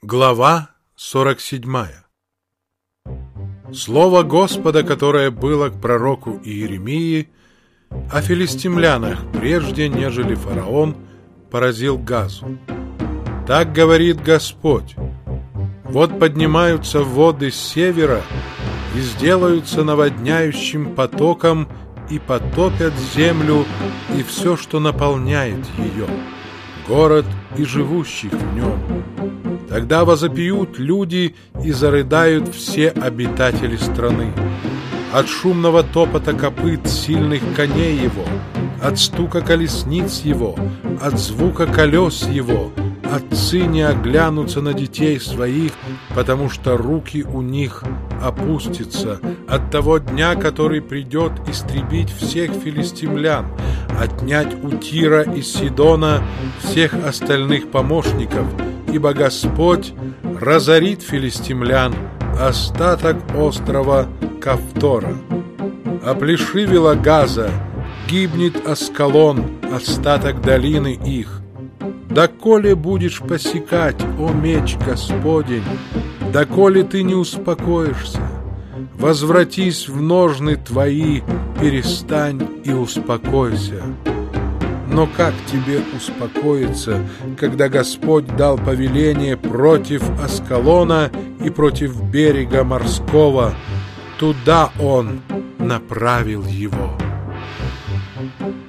Глава 47. Слово Господа, которое было к пророку Иеремии о филистимлянах прежде, нежели фараон поразил Газу. Так говорит Господь: вот поднимаются воды с севера и сделаются наводняющим потоком и потопят землю и все, что наполняет ее, город и живущих в нем. Тогда возопьют люди и зарыдают все обитатели страны. От шумного топота копыт сильных коней его, от стука колесниц его, от звука колес его, отцы не оглянутся на детей своих, потому что руки у них опустятся от того дня, который придет истребить всех филистимлян, отнять у Тира и Сидона всех остальных помощников, ибо Господь разорит филистимлян, остаток острова Кавтора. Оплешивела Газа, гибнет Аскалон, остаток долины их. Доколе будешь посекать, о меч Господень, доколе ты не успокоишься? Возвратись в ножны твои, перестань и успокойся. Но как тебе успокоиться, когда Господь дал повеление против Аскалона и против берега морского? Туда Он направил его.